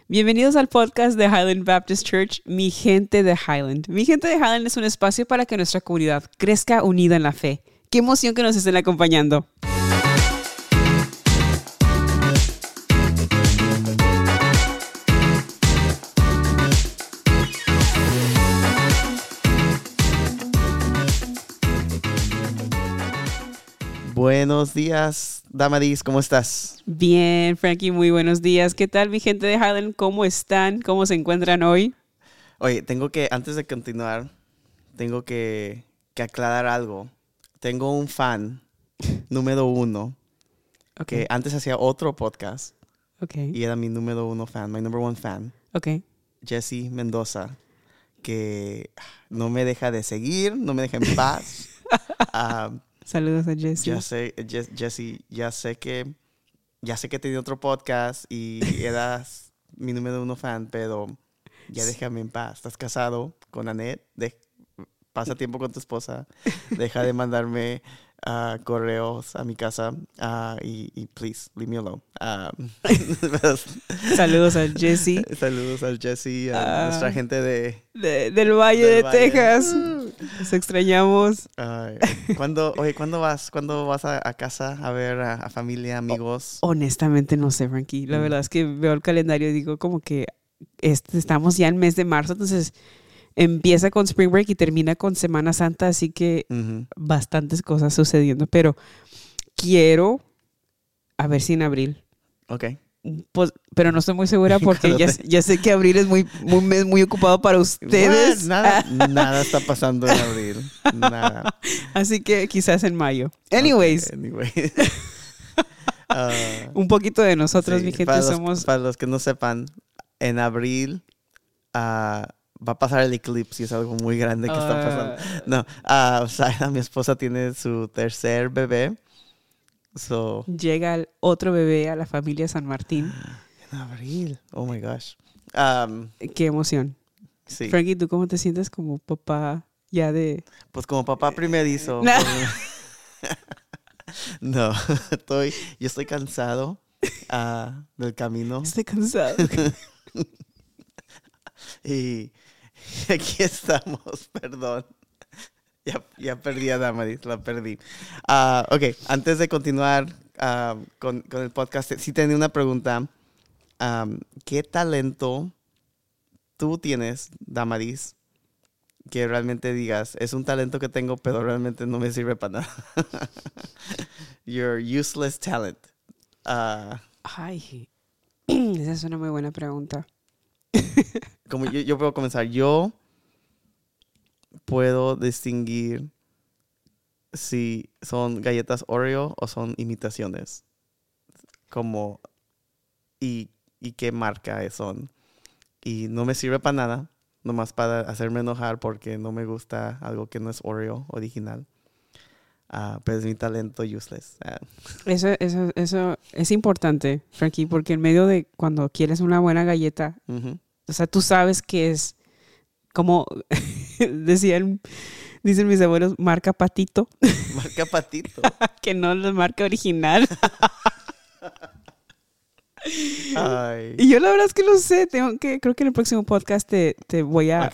Bienvenidos al podcast de Highland Baptist Church, Mi Gente de Highland. Mi Gente de Highland es un espacio para que nuestra comunidad crezca unida en la fe. ¡Qué emoción que nos estén acompañando! Buenos días, Damaris, ¿cómo estás? Bien, Frankie, muy buenos días. ¿Qué tal, mi gente de Highland? ¿Cómo están? ¿Cómo se encuentran hoy? Oye, antes de continuar, tengo que aclarar algo. Tengo un fan número 1 que antes hacía otro podcast y era mi número 1 fan, my number 1 fan. Jesse Mendoza, que no me deja de seguir, no me deja en paz. Saludos a Jesse. Jesse, ya sé que tenía otro podcast y eras mi número 1 fan, pero ya déjame en paz. Estás casado con Annette, pasa tiempo con tu esposa, deja de mandarme correos a mi casa y please, leave me alone. Saludos al Jesse. Saludos al Jesse, a nuestra gente del Valle de Texas. Nos extrañamos. ¿Cuándo vas a casa a ver a familia, amigos? Honestamente no sé, Frankie. La verdad es que veo el calendario y digo como que estamos ya en mes de marzo, entonces empieza con Spring Break y termina con Semana Santa, así que bastantes cosas sucediendo, pero quiero a ver si en abril. Okay. Pues, pero no estoy muy segura porque ya sé que abril es un mes muy ocupado para ustedes. Nada está pasando en abril. Nada. Así que quizás en mayo. Anyways. Un poquito de nosotros, sí, mi gente, para los que no sepan, en abril va a pasar el eclipse y es algo muy grande que está pasando. No, Sara, mi esposa, tiene su tercer bebé. Llega el otro bebé a la familia San Martín. En abril. Oh my gosh. Qué emoción. Sí. Frankie, ¿tú cómo te sientes como papá ya de...? Pues como papá primerizo. No, yo estoy cansado del camino. Estoy cansado. Y aquí estamos, perdón. Ya perdí a Damaris, la perdí. Ok, antes de continuar con el podcast, sí tenía una pregunta. ¿Qué talento tú tienes, Damaris, que realmente digas, es un talento que tengo, pero realmente no me sirve para nada? Your useless talent. Ay, esa es una muy buena pregunta. Como yo puedo comenzar. Yo puedo distinguir si son galletas Oreo o son imitaciones. Y qué marca son. Y no me sirve para nada, nomás para hacerme enojar porque no me gusta algo que no es Oreo original. Pero es mi talento useless. Eso es importante, Frankie, porque en medio de cuando quieres una buena galleta, o sea, tú sabes que es como dicen mis abuelos, marca Patito. Marca Patito. Que no la marca original. Ay. Y yo la verdad es que lo sé. Creo que en el próximo podcast te voy a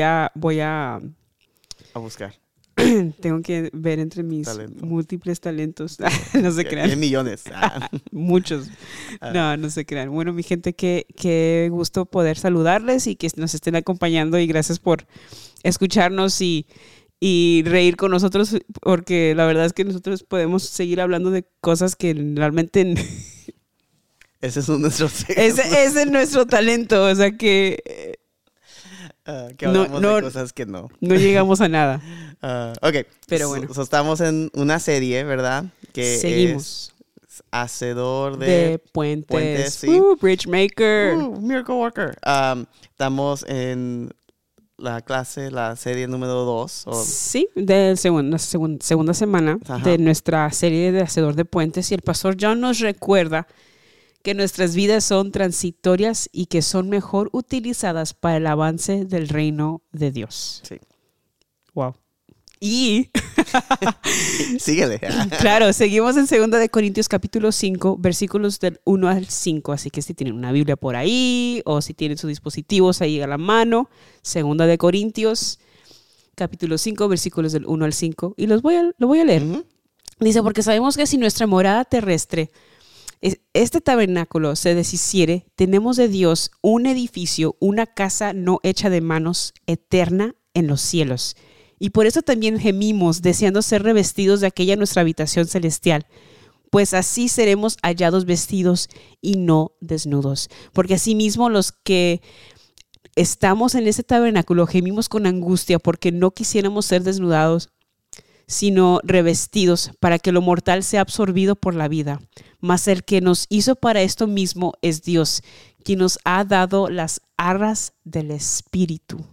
buscar. Tengo que ver entre mis múltiples talentos. No se crean. Hay millones. Muchos. No se crean. Bueno, mi gente, qué gusto poder saludarles y que nos estén acompañando. Y gracias por escucharnos y reír con nosotros, porque la verdad es que nosotros podemos seguir hablando de cosas que realmente... Ese es nuestro ese es nuestro talento. O sea que... que hablamos de cosas que no llegamos a nada. Ok. Pero bueno. Estamos en una serie, ¿verdad? Que seguimos. Es hacedor de puentes. Sí. Bridge maker. Miracle worker. Estamos en la serie número 2. Sí, de segunda semana. Ajá. De nuestra serie de hacedor de puentes. Y el pastor John nos recuerda que nuestras vidas son transitorias y que son mejor utilizadas para el avance del reino de Dios. Sí. Wow. Y síguele. claro, seguimos en 2 de Corintios capítulo 5, versículos del 1 al 5. Así que si tienen una Biblia por ahí o si tienen sus dispositivos ahí a la mano, 2 de Corintios capítulo 5, versículos del 1 al 5. Y lo voy a leer. Ujú. Dice, porque sabemos que si nuestra morada terrestre, este tabernáculo se deshiciere, tenemos de Dios un edificio, una casa no hecha de manos, eterna en los cielos. Y por eso también gemimos, deseando ser revestidos de aquella nuestra habitación celestial, pues así seremos hallados vestidos y no desnudos. Porque asimismo los que estamos en ese tabernáculo gemimos con angustia porque no quisiéramos ser desnudados, sino revestidos, para que lo mortal sea absorbido por la vida. Mas el que nos hizo para esto mismo es Dios, quien nos ha dado las arras del Espíritu.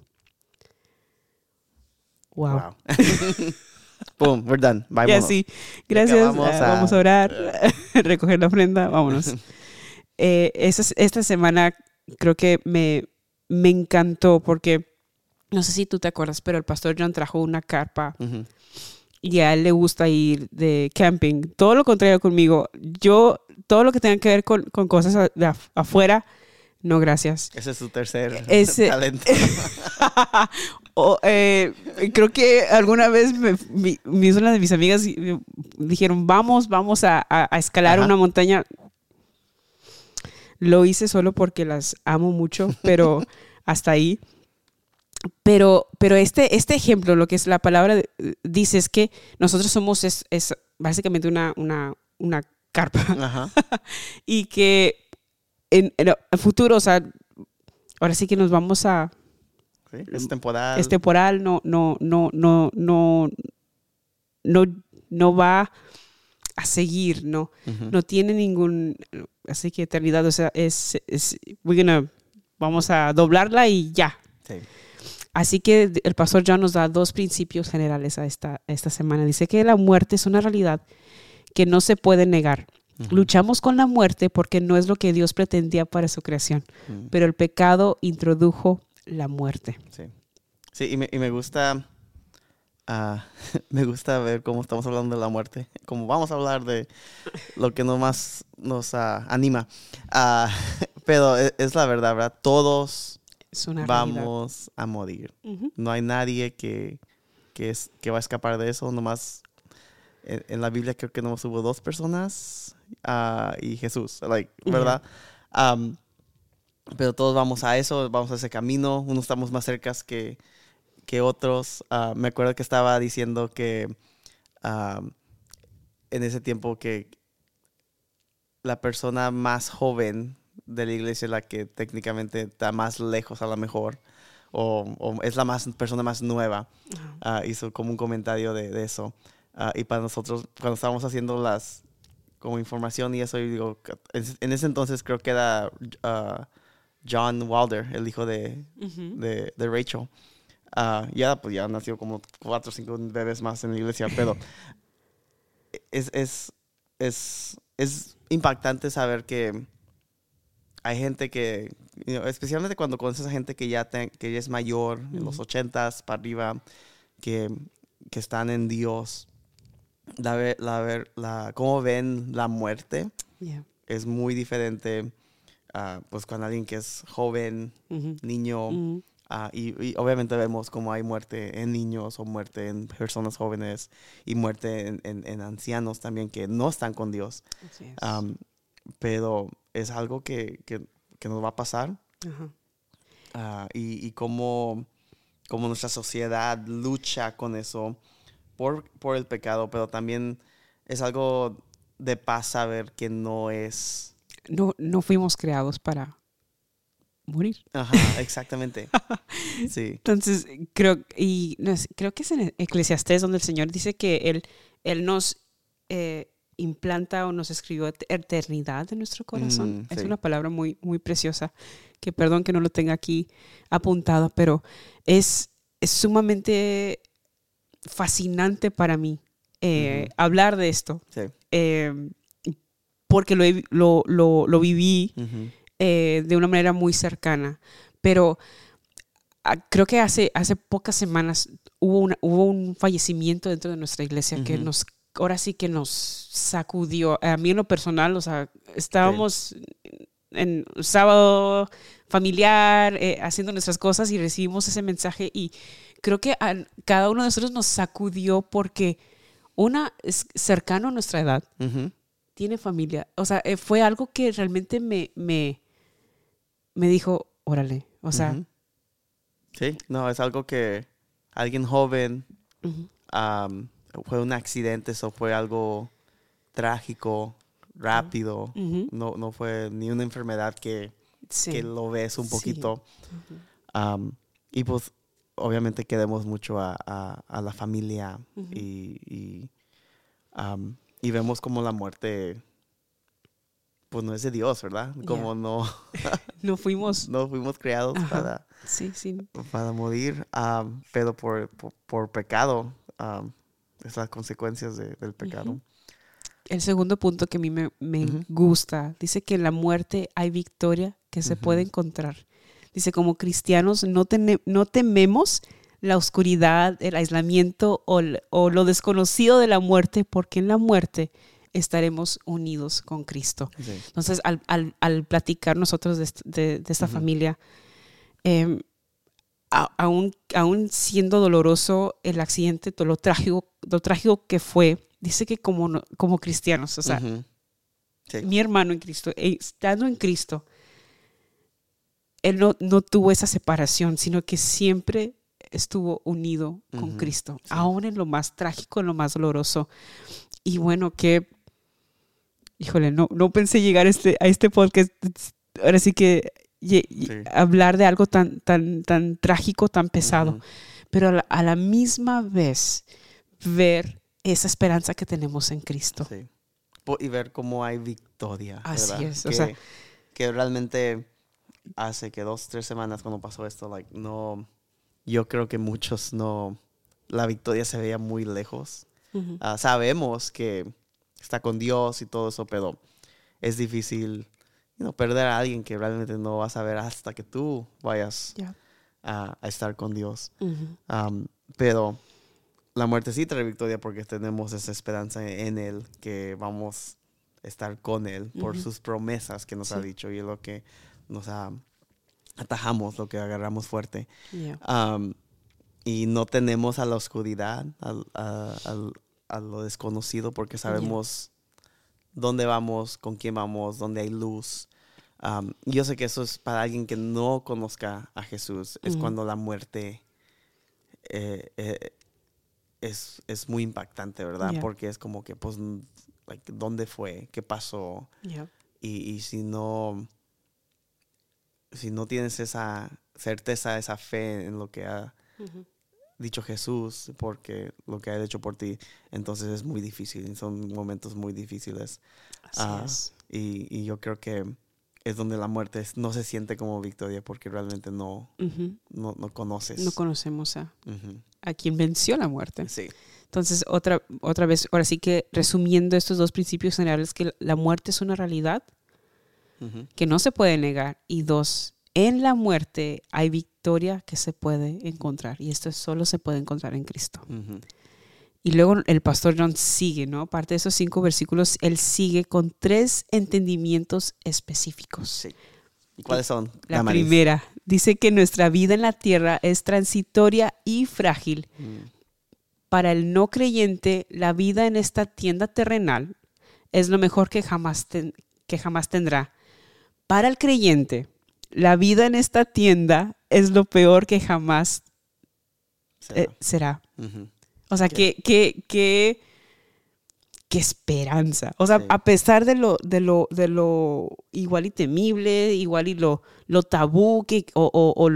Wow. Boom, we're done. Bye, Ya sí. Gracias. Vamos a orar, recoger la ofrenda, vámonos. Esta semana creo que me encantó porque, no sé si tú te acuerdas, pero el pastor John trajo una carpa. Uh-huh. Y a él le gusta ir de camping. Todo lo contrario conmigo. Yo, todo lo que tenga que ver con cosas de afuera, no, gracias. Ese es su tercer talento. talento. Creo que alguna vez una de mis amigas dijeron, vamos a escalar una montaña. Lo hice solo porque las amo mucho, pero hasta ahí. Pero este ejemplo, lo que es la palabra dice es que nosotros somos es básicamente una carpa. Ajá. Y que en el futuro, o sea, ahora sí que nos vamos a... Sí, es temporal. Es temporal, no va a seguir, ¿no? Uh-huh. No tiene ningún... Así que eternidad, o sea, vamos a doblarla y ya. Sí. Así que el pastor John nos da 2 principios generales a esta semana. Dice que la muerte es una realidad que no se puede negar. Uh-huh. Luchamos con la muerte porque no es lo que Dios pretendía para su creación, uh-huh. Pero el pecado introdujo la muerte. Sí, sí, y me gusta, me gusta ver cómo estamos hablando de la muerte, como vamos a hablar de lo que nomás nos anima. Pero es la verdad, ¿verdad? Todos vamos a morir. Uh-huh. No hay nadie que va a escapar de eso. Nomás en la Biblia creo que nomás hubo 2 personas y Jesús, ¿verdad? Uh-huh. Pero todos vamos a eso, vamos a ese camino. Unos estamos más cerca que otros. Me acuerdo que estaba diciendo que en ese tiempo que la persona más joven de la iglesia es la que técnicamente está más lejos a lo mejor, o es la persona más nueva. Uh-huh. Hizo como un comentario de eso. Y para nosotros, cuando estábamos haciendo como información y eso, yo digo, en ese entonces creo que era John Wilder, el hijo de Rachel. Pues ya nació como 4 o 5 bebés más en la iglesia, pero es impactante saber que hay gente que, especialmente cuando conoces a gente que ya es mayor, en los 80s para arriba, que están en Dios, cómo ven la muerte, yeah, es muy diferente pues con alguien que es joven, uh-huh, niño, uh-huh. Y obviamente vemos cómo hay muerte en niños o muerte en personas jóvenes y muerte en ancianos también que no están con Dios. Así es. Pero es algo que nos va a pasar. Uh-huh. Y cómo nuestra sociedad lucha con eso por el pecado, pero también es algo de paz saber que no es... No fuimos creados para morir. Ajá, exactamente. Sí. Entonces, creo que es en Eclesiastés donde el Señor dice que Él nos implanta o nos escribió eternidad en nuestro corazón. Sí. Es una palabra muy, muy preciosa, que perdón que no lo tenga aquí apuntado, pero es sumamente fascinante para mí uh-huh, hablar de esto. Sí. Porque lo viví uh-huh, de una manera muy cercana. Pero creo que hace pocas semanas hubo un fallecimiento dentro de nuestra iglesia que ahora sí que nos sacudió. A mí en lo personal, o sea, estábamos en sábado familiar, haciendo nuestras cosas y recibimos ese mensaje y creo que a cada uno de nosotros nos sacudió porque es cercano a nuestra edad, tiene familia. O sea, fue algo que realmente me dijo, órale, o sea. Sí, no, es algo que alguien joven, fue un accidente, eso fue algo trágico, rápido, no fue ni una enfermedad que lo ves un poquito. Y pues obviamente queremos mucho a la familia y vemos como la muerte pues no es de Dios, ¿verdad? Como no fuimos creados para morir, pero por pecado, es las consecuencias del pecado. El segundo punto que a mí me gusta, dice que en la muerte hay victoria que se puede encontrar. Dice, como cristianos no tememos la oscuridad, el aislamiento o lo desconocido de la muerte, porque en la muerte estaremos unidos con Cristo. Sí. Entonces, al platicar nosotros de esta familia, aún siendo doloroso el accidente, todo lo trágico que fue, dice que como cristianos, o sea, mi hermano en Cristo, estando en Cristo, él no tuvo esa separación, sino que siempre estuvo unido con Cristo, aún en lo más trágico, en lo más doloroso. Y bueno, híjole, no pensé llegar a este podcast. Ahora sí que hablar de algo tan trágico, tan pesado, pero a la misma vez ver esa esperanza que tenemos en Cristo. Sí. Y ver cómo hay victoria. Así ¿verdad? es. O sea, que realmente hace que 2-3 semanas cuando pasó esto, yo creo que muchos la victoria se veía muy lejos. Sabemos que está con Dios y todo eso, pero es difícil perder a alguien que realmente no vas a ver hasta que tú vayas a estar con Dios. Pero la muerte sí trae victoria porque tenemos esa esperanza en Él, que vamos a estar con Él por sus promesas que nos ha dicho, y es lo que nos atajamos, lo que agarramos fuerte. Y no tenemos a la oscuridad, a lo desconocido, porque sabemos dónde vamos, con quién vamos, dónde hay luz. Yo sé que eso es para alguien que no conozca a Jesús. Es cuando la muerte es muy impactante, ¿verdad? Porque es como que, pues, ¿dónde fue? ¿Qué pasó? Y si no tienes esa certeza, esa fe en lo que ha dicho Jesús, porque lo que ha hecho por ti, entonces es muy difícil. Son momentos muy difíciles. Así es. Y yo creo que es donde la muerte no se siente como victoria, porque realmente no conoces. No conocemos a quien venció la muerte. Sí. Entonces, otra vez, ahora sí que resumiendo estos dos principios generales, que la muerte es una realidad que no se puede negar, y dos, en la muerte hay victoria que se puede encontrar, y esto solo se puede encontrar en Cristo. Y luego el pastor John sigue, ¿no? Aparte de esos 5 versículos, él sigue con 3 entendimientos específicos. Sí. ¿Y cuáles son? La primera, dice que nuestra vida en la tierra es transitoria y frágil. Para el no creyente, la vida en esta tienda terrenal es lo mejor que jamás tendrá. Para el creyente, la vida en esta tienda es lo peor que jamás será. O sea, qué esperanza. O sea, a pesar de lo igual y temible, igual y lo tabú o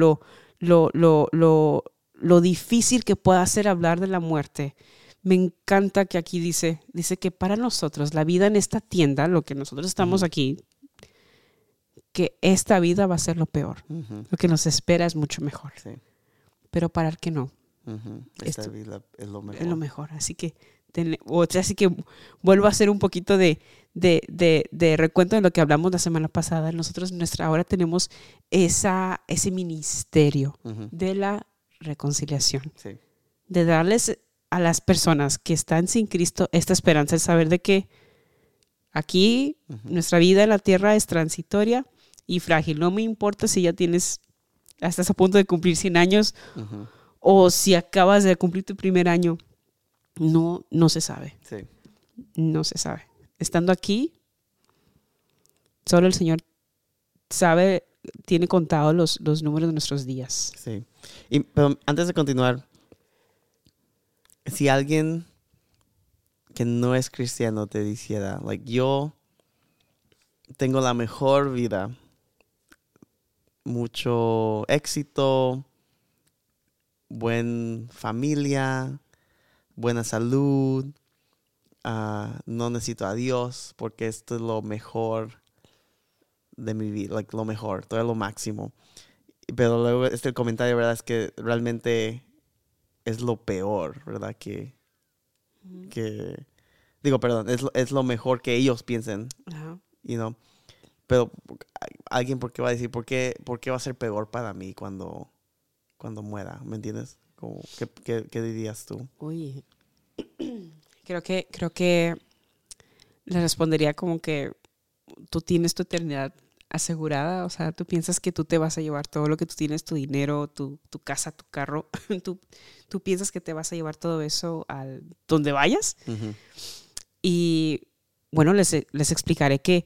lo difícil que pueda ser hablar de la muerte, me encanta que aquí dice que para nosotros la vida en esta tienda, lo que nosotros estamos aquí, que esta vida va a ser lo peor. Lo que nos espera es mucho mejor. Sí. Pero para el que no. Esta vida es lo mejor. Es lo mejor. Así que O sea, así que vuelvo a hacer un poquito de recuento de lo que hablamos la semana pasada. Nosotros ahora tenemos ese ministerio de la reconciliación. Sí. De darles a las personas que están sin Cristo esta esperanza, el saber de que aquí nuestra vida en la tierra es transitoria y frágil. No me importa si ya estás a punto de cumplir 100 años o si acabas de cumplir tu primer año. No se sabe. Sí. No se sabe. Estando aquí, solo el Señor sabe, tiene contados los números de nuestros días. Sí. Pero antes de continuar, si alguien que no es cristiano te dijera, yo tengo la mejor vida, mucho éxito, buena familia, buena salud, no necesito a Dios porque esto es lo mejor de mi vida, lo mejor, todo lo máximo. Pero luego el comentario, ¿verdad? Es que realmente es lo peor, ¿verdad? Digo, perdón, es lo mejor que ellos piensen, Pero alguien, ¿por qué va a decir? ¿Por qué va a ser peor para mí cuando muera? ¿Me entiendes? ¿Qué dirías tú? Uy, creo que le respondería como que tú tienes tu eternidad asegurada. O sea, tú piensas que tú te vas a llevar todo lo que tú tienes, tu dinero, tu casa, tu carro. Tú piensas que te vas a llevar todo eso al donde vayas. Y bueno, les explicaré que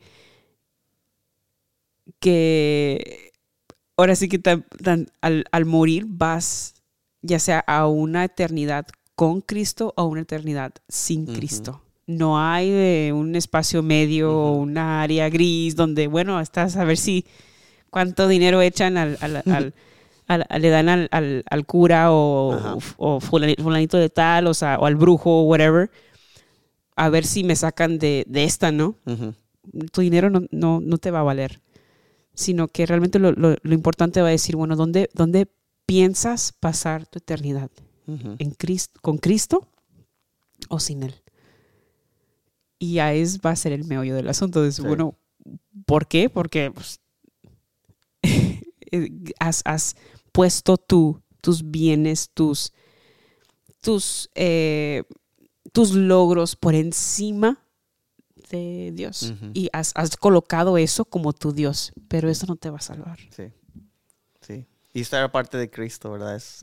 ahora sí que al morir vas ya sea a una eternidad con Cristo o una eternidad sin Cristo. No hay un espacio medio o una área gris donde, bueno, estás a ver si cuánto dinero echan le dan al cura o fulanito de tal, o sea, o al brujo o whatever, a ver si me sacan de esta, ¿no? Tu dinero no te va a valer, sino que realmente lo importante va a decir, bueno, ¿dónde piensas pasar tu eternidad? ¿Con Cristo o sin Él? Y ahí va a ser el meollo del asunto. Entonces, sí. Bueno, ¿por qué? Porque pues, has puesto tus bienes, tus logros por encima de Dios. Y has colocado eso como tu Dios, pero eso no te va a salvar. Sí. Sí. Y estar aparte de Cristo, ¿verdad? Es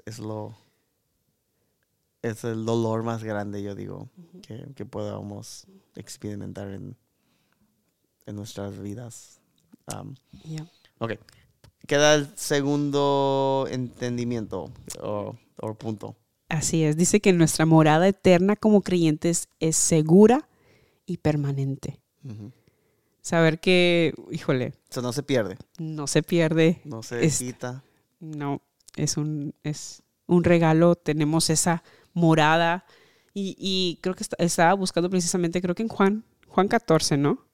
el dolor más grande, yo digo, que podamos experimentar en nuestras vidas. Ok. Queda el segundo entendimiento o punto. Así es. Dice que nuestra morada eterna como creyentes es segura y permanente. Saber que, híjole. Eso no se pierde. No se pierde. No se quita. No, es un regalo. Tenemos esa morada y creo que estaba buscando precisamente, creo que en Juan 14, ¿no?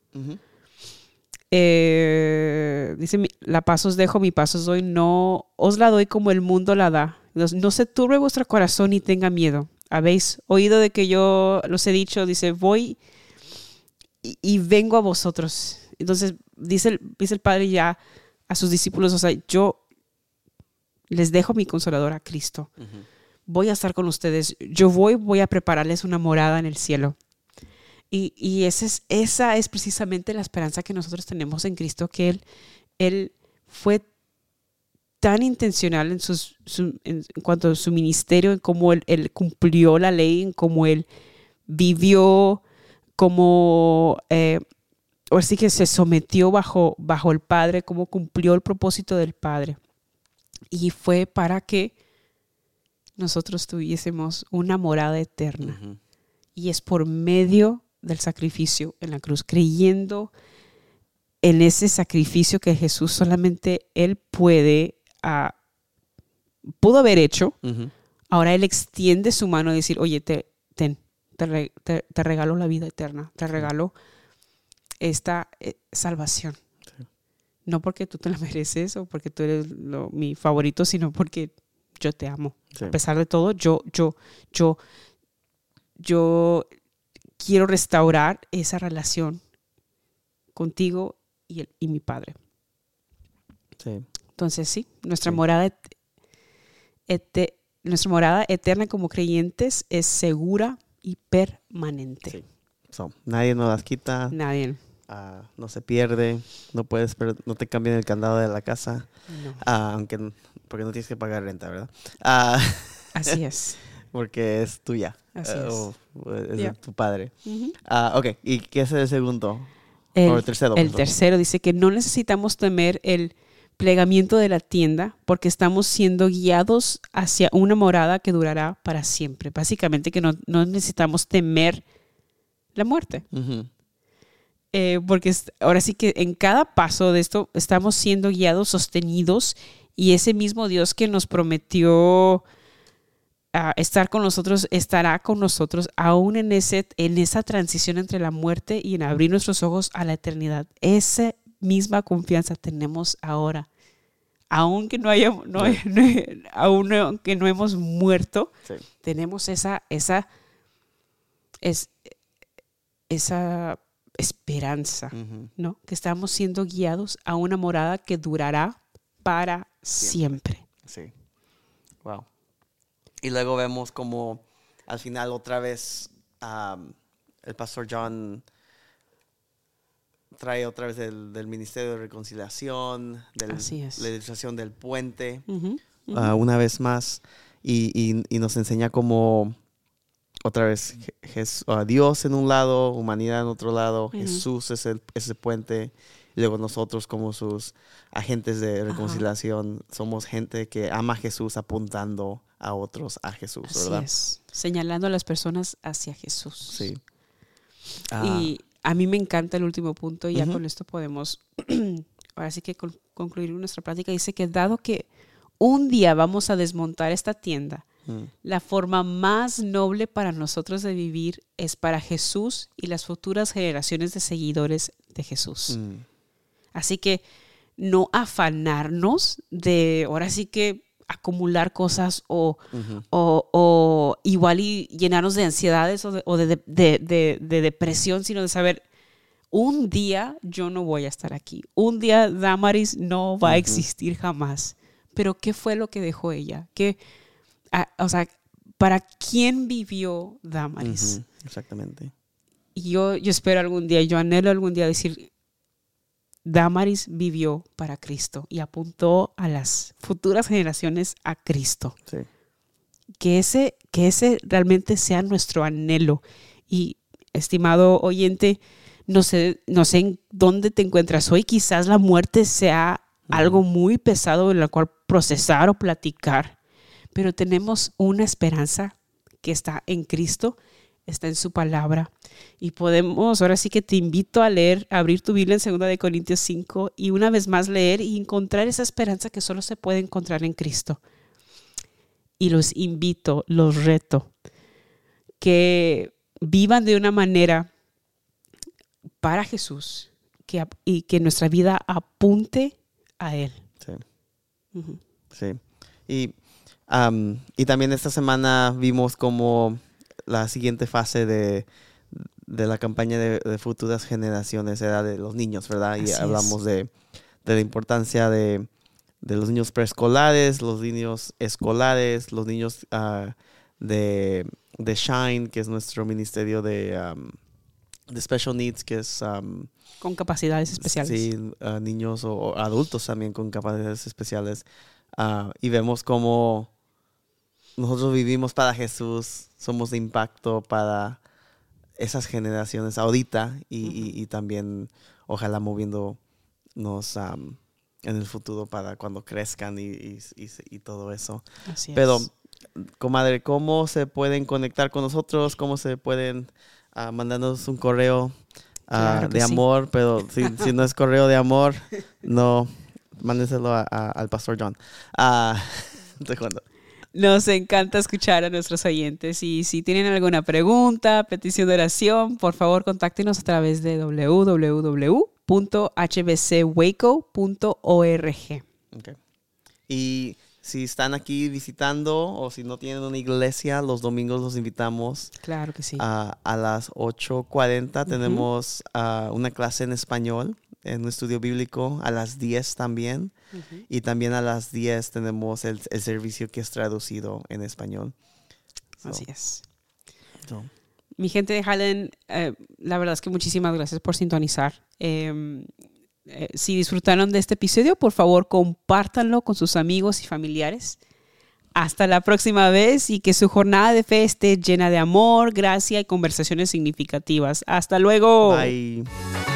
Dice, la paz os dejo, mi paz os doy, no os la doy como el mundo la da. No se turbe vuestro corazón ni tenga miedo. Habéis oído de que yo los he dicho, dice, voy y vengo a vosotros. Entonces dice el Padre ya a sus discípulos, o sea, yo les dejo mi consolador a Cristo. Voy a estar con ustedes. Yo voy a prepararles una morada en el cielo. Y esa es precisamente la esperanza que nosotros tenemos en Cristo, que Él fue tan intencional en cuanto a su ministerio, en cómo él cumplió la ley, en cómo Él vivió, cómo así que se sometió bajo el Padre, cómo cumplió el propósito del Padre. Y fue para que nosotros tuviésemos una morada eterna. Y es por medio del sacrificio en la cruz, creyendo en ese sacrificio que Jesús solamente Él pudo haber hecho. Ahora Él extiende su mano y decir, oye, te regalo la vida eterna, te regalo esta salvación. Sí. No porque tú te la mereces o porque tú eres mi favorito, sino porque yo te amo. Sí. A pesar de todo, yo quiero restaurar esa relación contigo y mi Padre. Sí. Entonces, sí, nuestra morada eterna como creyentes es segura y permanente. Sí. So, nadie nos las quita. Nadie. No se pierde. No te cambian el candado de la casa. No. Porque no tienes que pagar renta, ¿verdad? Así es. Porque es tuya. Así es. Es de tu padre. Uh-huh. Ok, ¿y qué es el segundo? El tercero. El tercero dice que no necesitamos temer el plegamiento de la tienda porque estamos siendo guiados hacia una morada que durará para siempre. Básicamente que no necesitamos temer la muerte. Uh-huh. Porque ahora sí que en cada paso de esto estamos siendo guiados, sostenidos, y ese mismo Dios que nos prometió estar con nosotros, estará con nosotros aún en esa transición entre la muerte y en abrir nuestros ojos a la eternidad. Esa misma confianza tenemos ahora. Aunque aunque no hemos muerto, sí, tenemos esa esperanza, uh-huh, ¿no? Que estamos siendo guiados a una morada que durará para siempre. Sí. Wow. Y luego vemos como al final otra vez el pastor John trae otra vez del Ministerio de Reconciliación, de la ilustración del puente, uh-huh, uh-huh, una vez más, y nos enseña como otra vez Dios en un lado, humanidad en otro lado, uh-huh, Jesús es ese puente, y luego nosotros como sus agentes de reconciliación, uh-huh, somos gente que ama a Jesús apuntando a otros a Jesús, ¿verdad? Así es, señalando a las personas hacia Jesús. Sí. Y a mí me encanta el último punto y ya, uh-huh, con esto podemos ahora sí que concluir nuestra plática. Dice que dado que un día vamos a desmontar esta tienda, la forma más noble para nosotros de vivir es para Jesús y las futuras generaciones de seguidores de Jesús. Así que no afanarnos de ahora sí que acumular cosas o igual y llenarnos de ansiedades o de depresión, sino de saber, un día yo no voy a estar aquí. Un día Damaris no va a existir jamás. Pero ¿qué fue lo que dejó ella? ¿Para quién vivió Damaris? Exactamente. Y yo espero algún día, yo anhelo algún día decir, Damaris vivió para Cristo y apuntó a las futuras generaciones a Cristo. Sí. Que ese realmente sea nuestro anhelo. Y, estimado oyente, no sé en dónde te encuentras hoy. Quizás la muerte sea algo muy pesado en lo cual procesar o platicar. Pero tenemos una esperanza que está en Cristo, está en su palabra. Y podemos, ahora sí que te invito a leer, a abrir tu Biblia en 2 Corintios 5 y una vez más leer y encontrar esa esperanza que solo se puede encontrar en Cristo. Y los invito, los reto, que vivan de una manera para Jesús y que nuestra vida apunte a Él. Sí. Uh-huh. Sí. Y también esta semana vimos como la siguiente fase de la campaña de futuras generaciones era de los niños, ¿verdad? Y hablamos de la importancia de los niños preescolares, los niños escolares, los niños de Shine, que es nuestro ministerio de Special Needs, que es con capacidades especiales. Sí, niños o adultos también con capacidades especiales. Y vemos cómo nosotros vivimos para Jesús, somos de impacto para esas generaciones ahorita y también ojalá moviéndonos en el futuro para cuando crezcan y todo eso. Así Pero, es. comadre, ¿cómo se pueden conectar con nosotros? ¿Cómo se pueden mandarnos un correo Claro de sí. amor? Pero si no es correo de amor, no, mándenselo al pastor John. ¿De cuándo? Nos encanta escuchar a nuestros oyentes y si tienen alguna pregunta, petición de oración, por favor contáctenos a través de www.hbcwaco.org. Okay. Y si están aquí visitando o si no tienen una iglesia, los domingos los invitamos. Claro que sí. A las 8:40 tenemos una clase en español en un estudio bíblico. A las 10 también. Y también a las 10 tenemos el servicio que es traducido en español. Así es. Mi gente de Highland, la verdad es que muchísimas gracias por sintonizar. Si disfrutaron de este episodio, por favor, compártanlo con sus amigos y familiares. Hasta la próxima vez y que su jornada de fe esté llena de amor, gracia y conversaciones significativas. Hasta luego. Bye.